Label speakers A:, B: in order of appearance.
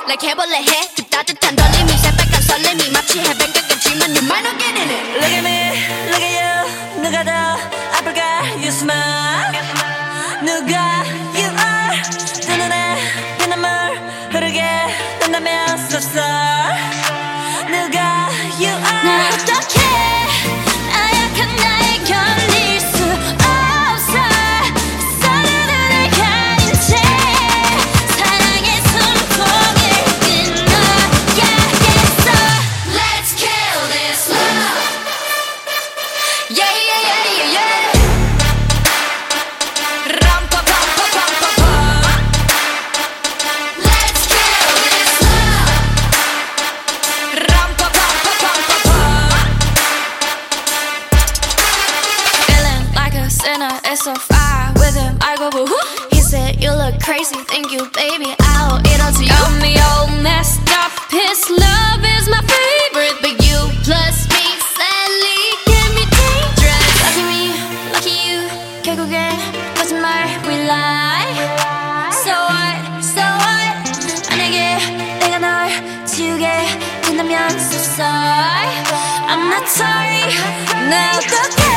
A: like 해볼래 해 그 따뜻한 떨림이 새빨간 설렘이 마치 해변가 같지만 you might not get in it.
B: Look at me, look at you. 누가 더 아플까? You smile. 누가 you are. 두 눈에 피눈물 흐르게 된다면 so sorry. 누가 you are.
A: 나 어떡해 나약한 나에 견딜 수 없어 서로는 날 가린 채 사랑의 숨통을 끊어야겠어. Let's kill this love. Yeah yeah yeah yeah yeah. 람파파파파파파. Let's kill this love. 람파파파파파파. Feeling like a sinner, it's so far with him. I go boo hoo. He said you look crazy, thank you, baby. I'll eat onto you. Got me all messed up. His love is my favorite, but you plus me sadly can be dangerous. Lucky me, lucky you. 결국엔 거짓말 we lie. So what, so what? 만약에 내가 널 지우게 된다면 so sorry. I'm not sorry. 나 어떡해